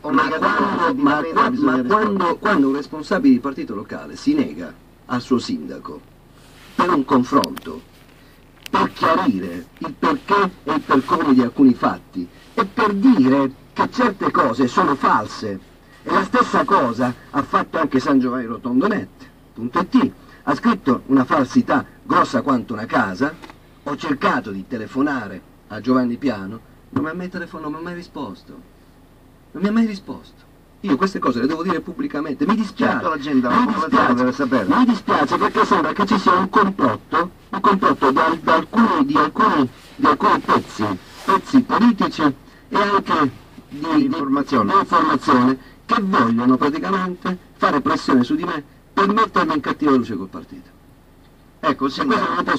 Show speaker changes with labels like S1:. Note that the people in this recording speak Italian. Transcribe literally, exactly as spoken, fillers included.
S1: ma, quando, ma, qua, ma quando, quando un responsabile di partito locale si nega al suo sindaco per un confronto, per chiarire il perché e il per come di alcuni fatti e per dire che certe cose sono false, e la stessa cosa ha fatto anche San Giovanni Rotondonet punto it, ha scritto una falsità grossa quanto una casa. Ho cercato di telefonare a Giovanni Piano, non mi ha mai telefonato, non mi ha mai risposto, non mi ha mai risposto. Io queste cose le devo dire pubblicamente, mi dispiace,
S2: certo, la gente, la
S1: mi
S2: popolazione deve
S1: dispiace,
S2: saperlo.
S1: mi dispiace perché sembra che ci sia un complotto, un complotto da, da alcuni, di, alcuni, di alcuni pezzi, pezzi politici e anche di,
S2: Di informazione.
S1: di informazione che vogliono praticamente fare pressione su di me per mettermi in cattiva luce col partito.
S2: Ecco,
S1: E questo non lo posso